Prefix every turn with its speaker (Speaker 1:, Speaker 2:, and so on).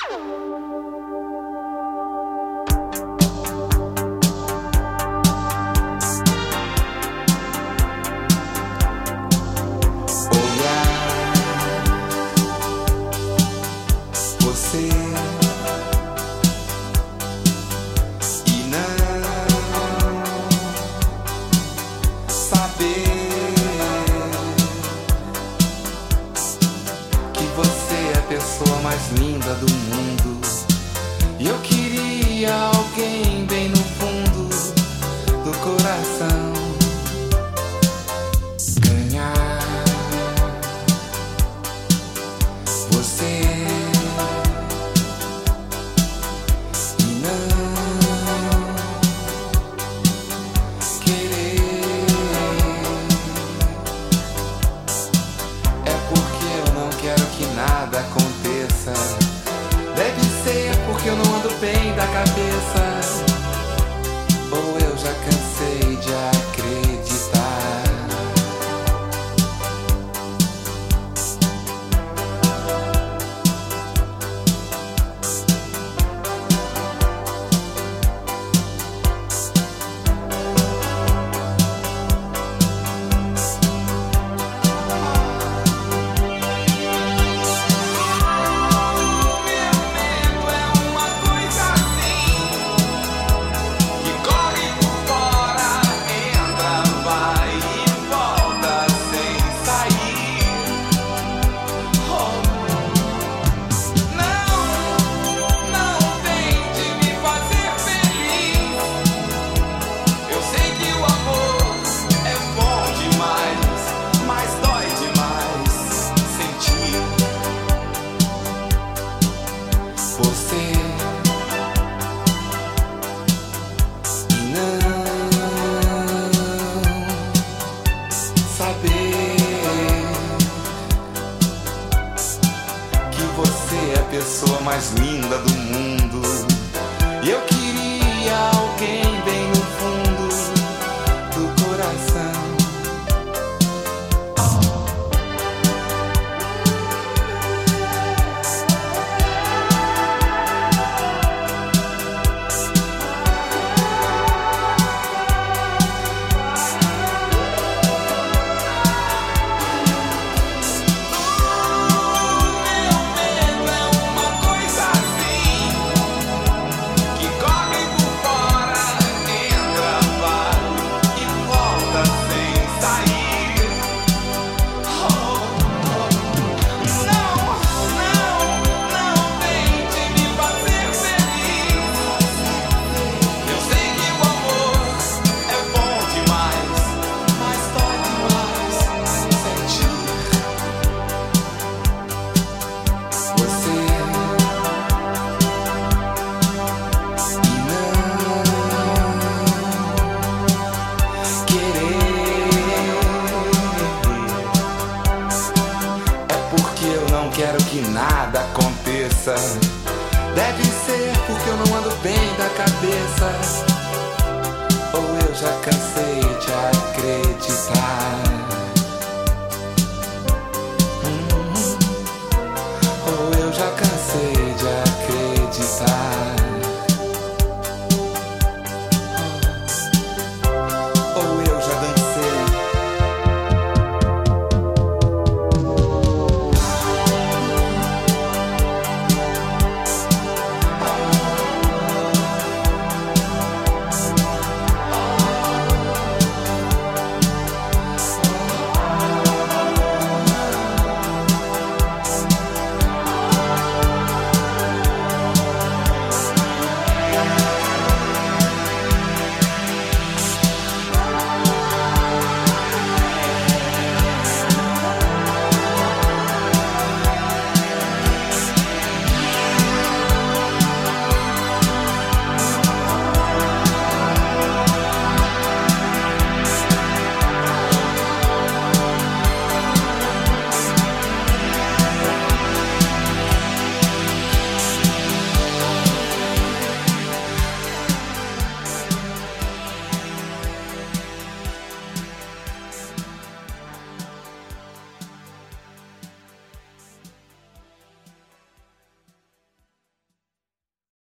Speaker 1: Você e não saber que você é a pessoa mais linda do mundo. E eu queria alguém bem no fundo do coração ganhar você. Nada aconteça. Deve ser porque eu não ando bem da cabeça, ou eu já cansei de acreditar. Você e não saber que você é a pessoa mais linda do mundo. E eu queria alguém bem no fundo do coração. Quero que nada aconteça. Deve ser porque eu não ando bem da cabeça, ou eu já cansei de acreditar.